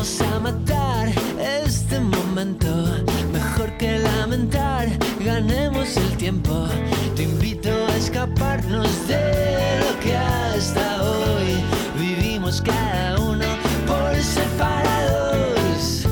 Vamos a matar este momento, mejor que lamentar, ganemos el tiempo. Te invito a escaparnos de lo que hasta hoy vivimos cada uno por separados.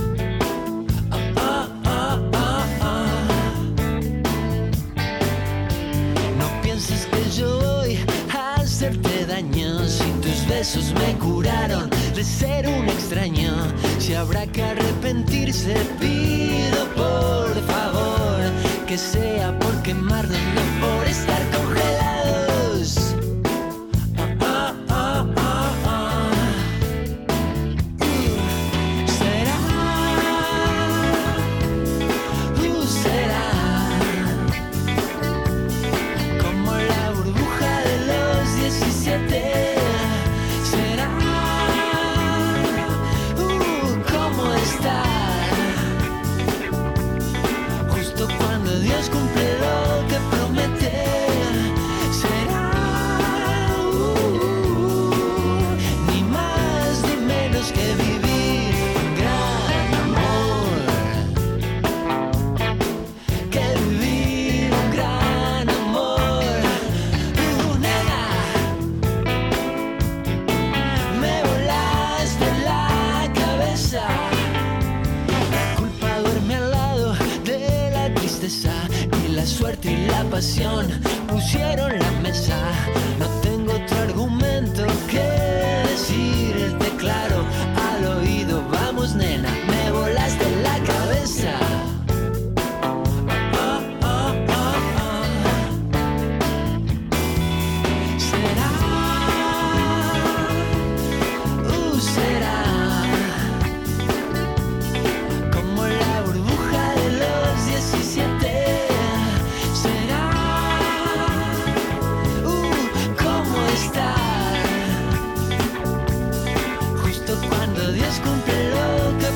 No pienses que yo voy a hacerte daño, si tus besos me curaron de ser un extraño. Si habrá que arrepentirse, pido por favor que sea por quemarnos, no por estar congelados. Será como la burbuja de los 17. Será como estar justo cuando Dios cumple lo que promete. Será ni más ni menos que vivir un gran amor, que vivir un gran amor. Nena, me volaste la cabeza. La culpa duerme al lado de la tristeza, y la suerte y la pasión pusieron la mesa. No tengo otro argumento que decirte claro al oído. Vamos, nena, me volaste la cabeza. Será como la burbuja de los 17. Será como estar justo cuando Dios cumple lo que